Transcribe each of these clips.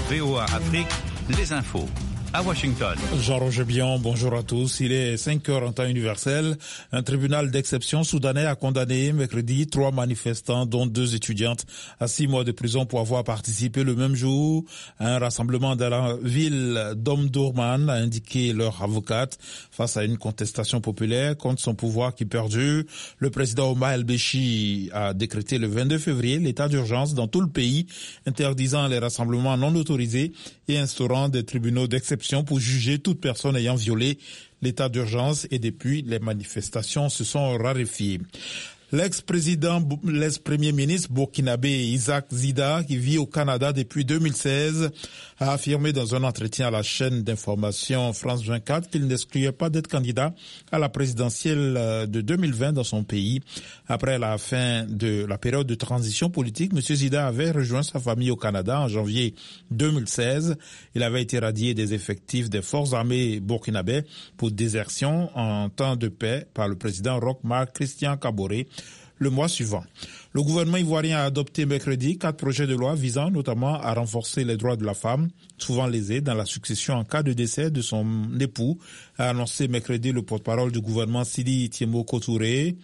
VOA Afrique, les infos. À Washington. Jean-Roger Bion, bonjour à tous. Il est 5h en temps universel. Un tribunal d'exception soudanais a condamné mercredi 3 manifestants, dont 2 étudiantes, à 6 mois de prison pour avoir participé le même jour à un rassemblement dans la ville d'Omdurman, a indiqué leur avocate. Face à une contestation populaire contre son pouvoir qui perdure, le président Omar el-Béchi a décrété le 22 février l'état d'urgence dans tout le pays, interdisant les rassemblements non autorisés et instaurant des tribunaux d'exception pour juger toute personne ayant violé l'état d'urgence, et depuis, les manifestations se sont raréfiées. L'ex-premier ministre burkinabé Isaac Zida, qui vit au Canada depuis 2016, a affirmé dans un entretien à la chaîne d'information France 24 qu'il n'excluait pas d'être candidat à la présidentielle de 2020 dans son pays. Après la fin de la période de transition politique, M. Zida avait rejoint sa famille au Canada en janvier 2016. Il avait été radié des effectifs des forces armées burkinabées pour désertion en temps de paix par le président Roch Marc Christian Kaboré le mois suivant. Le gouvernement ivoirien a adopté mercredi 4 projets de loi visant notamment à renforcer les droits de la femme, souvent lésée dans la succession en cas de décès de son époux, a annoncé mercredi le porte-parole du gouvernement Sidi Tiemoko Touré.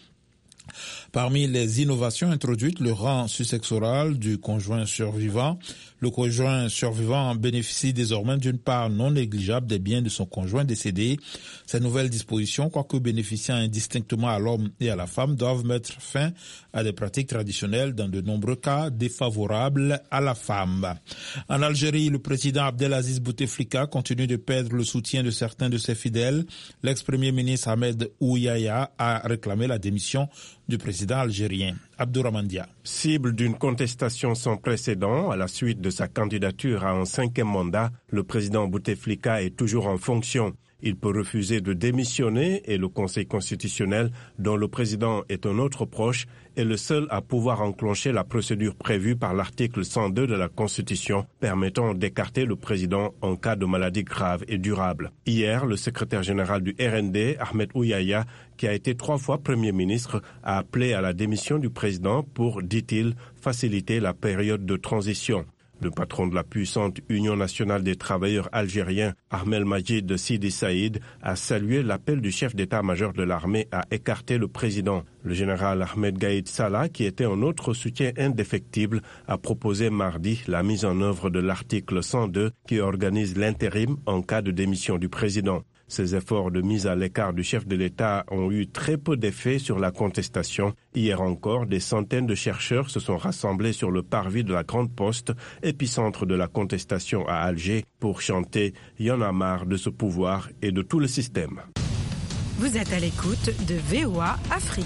Parmi les innovations introduites, le rang successoral du conjoint survivant. Le conjoint survivant bénéficie désormais d'une part non négligeable des biens de son conjoint décédé. Ces nouvelles dispositions, quoique bénéficiant indistinctement à l'homme et à la femme, doivent mettre fin à des pratiques traditionnelles dans de nombreux cas défavorables à la femme. En Algérie, le président Abdelaziz Bouteflika continue de perdre le soutien de certains de ses fidèles. L'ex-premier ministre Ahmed Ouyaya a réclamé la démission du président algérien. Abdourahmane Dia. Cible d'une contestation sans précédent à la suite de sa candidature à un 5e mandat, le président Bouteflika est toujours en fonction. Il peut refuser de démissionner et le Conseil constitutionnel, dont le président est un autre proche, est le seul à pouvoir enclencher la procédure prévue par l'article 102 de la Constitution, permettant d'écarter le président en cas de maladie grave et durable. Hier, le secrétaire général du RND, Ahmed Ouyaya, qui a été 3 fois Premier ministre, a appelé à la démission du président pour, dit-il, faciliter la période de transition. Le patron de la puissante Union nationale des travailleurs algériens, Ahmed Majid Sidi Saïd, a salué l'appel du chef d'état-major de l'armée à écarter le président. Le général Ahmed Gaïd Salah, qui était un autre soutien indéfectible, a proposé mardi la mise en œuvre de l'article 102 qui organise l'intérim en cas de démission du président. Ces efforts de mise à l'écart du chef de l'État ont eu très peu d'effet sur la contestation. Hier encore, des centaines de chercheurs se sont rassemblés sur le parvis de la Grande Poste, épicentre de la contestation à Alger, pour chanter « Y en a marre de ce pouvoir et de tout le système ». Vous êtes à l'écoute de VOA Afrique.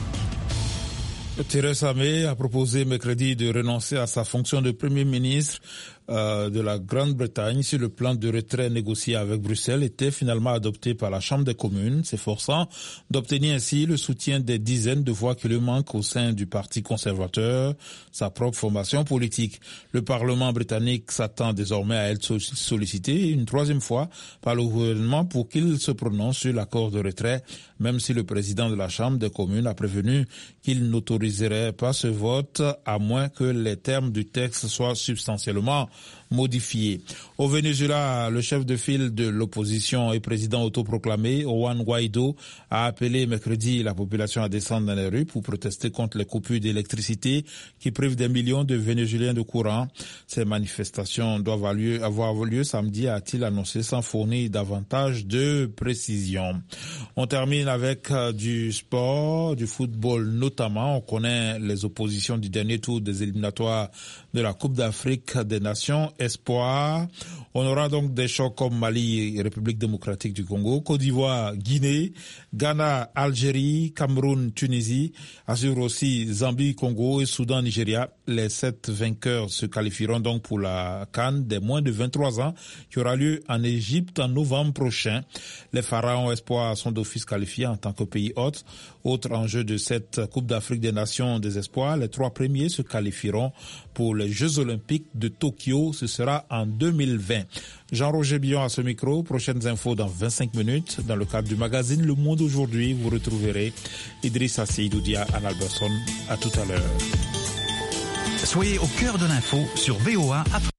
Theresa May a proposé mercredi de renoncer à sa fonction de Premier ministre de la Grande-Bretagne si le plan de retrait négocié avec Bruxelles était finalement adopté par la Chambre des communes, s'efforçant d'obtenir ainsi le soutien des dizaines de voix qui lui manquent au sein du Parti conservateur, sa propre formation politique. Le Parlement britannique s'attend désormais à être sollicité une 3e fois par le gouvernement pour qu'il se prononce sur l'accord de retrait, même si le président de la Chambre des communes a prévenu qu'il n'autoriserait pas ce vote à moins que les termes du texte soient substantiellement modifié. Au Venezuela, le chef de file de l'opposition et président autoproclamé, Juan Guaido, a appelé mercredi la population à descendre dans les rues pour protester contre les coupures d'électricité qui privent des millions de Vénézuéliens de courant. Ces manifestations doivent avoir lieu samedi, a-t-il annoncé sans fournir davantage de précision. On termine avec du sport, du football notamment. On connaît les oppositions du dernier tour des éliminatoires de la Coupe d'Afrique des Nations Espoir. On aura donc des chocs comme Mali, République démocratique du Congo, Côte d'Ivoire, Guinée, Ghana, Algérie, Cameroun, Tunisie, assure aussi Zambie, Congo et Soudan, Nigeria. Les 7 vainqueurs se qualifieront donc pour la CAN des moins de 23 ans qui aura lieu en Égypte en novembre prochain. Les Pharaons Espoirs sont d'office qualifiés en tant que pays hôte. Autre enjeu de cette Coupe d'Afrique des Nations des Espoirs, les 3 premiers se qualifieront pour les Jeux Olympiques de Tokyo. Ce sera en 2020. Jean-Roger Bion à ce micro. Prochaines infos dans 25 minutes. Dans le cadre du magazine Le Monde aujourd'hui, vous retrouverez Idrissa Seydoudia, Anne Alberson. À tout à l'heure. Soyez au cœur de l'info sur VOA Afrique.